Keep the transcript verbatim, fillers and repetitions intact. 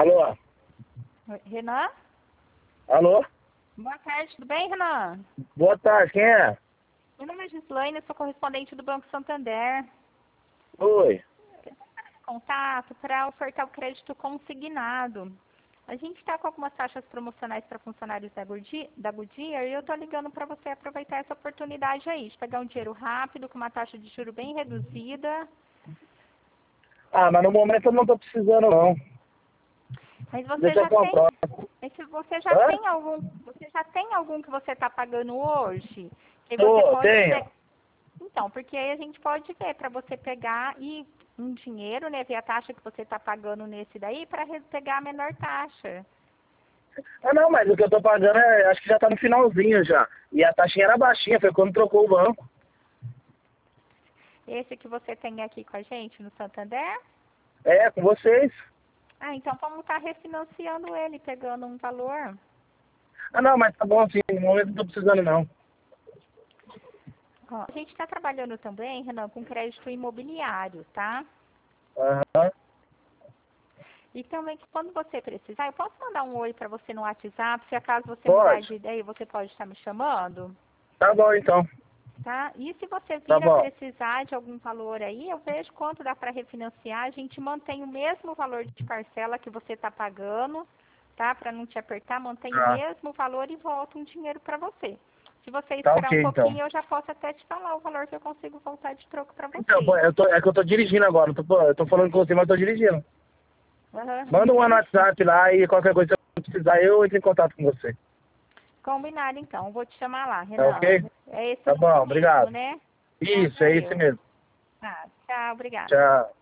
Alô? Oi, Renan? Alô? Boa tarde, tudo bem, Renan? Boa tarde, quem é? Meu nome é Gislaine, sou correspondente do Banco Santander. Oi. Contato para ofertar o crédito consignado. A gente está com algumas taxas promocionais para funcionários da Goodyear, da Goodyear e eu estou ligando para você aproveitar essa oportunidade aí, de pegar um dinheiro rápido, com uma taxa de juro bem reduzida. Ah, mas no momento eu não tô precisando, não. Mas você Deixa eu já tem, comprar. mas se você já Hã? tem algum, você já tem algum que você está pagando hoje? Que você Tô, pode tenho. pegar. Então, porque aí a gente pode ver para você pegar e um dinheiro, né, ver a taxa que você está pagando nesse daí para pegar a menor taxa. Ah, não, mas o que eu tô pagando é, acho que já tá no finalzinho já. E a taxinha era baixinha, foi quando trocou o banco. Esse que você tem aqui com a gente no Santander? É, com vocês. Ah, então vamos estar refinanciando ele, pegando um valor. Ah, não, mas tá bom assim, no momento eu não tô precisando, não. Ó, a gente está trabalhando também, Renan, com crédito imobiliário, tá? Aham. E também que quando você precisar, eu posso mandar um oi para você no WhatsApp, se acaso você mudar Pode. de ideia, você pode estar me chamando, Tá bom, então. tá? E se você Tá vir a bom. precisar de algum valor aí, eu vejo quanto dá para refinanciar, a gente mantém o mesmo valor de parcela que você está pagando, tá? Para não te apertar, mantém o Tá. mesmo valor e volta um dinheiro para você. Se você Tá esperar um ok, então. pouquinho, eu já posso até te falar o valor que eu consigo voltar de troco para Então, pô, você. eu tô, é que eu tô dirigindo agora. Eu tô, eu tô falando com você, mas eu tô dirigindo. Aham, Manda um no entendi. WhatsApp lá e qualquer coisa que eu precisar, eu entro em contato com você. Combinado, então. Vou te chamar lá, Tá Renan. ok? É esse o Tá bom, número mesmo, obrigado. né? Graças Isso, a é isso Deus. mesmo. Ah, tchau, obrigada. Tchau.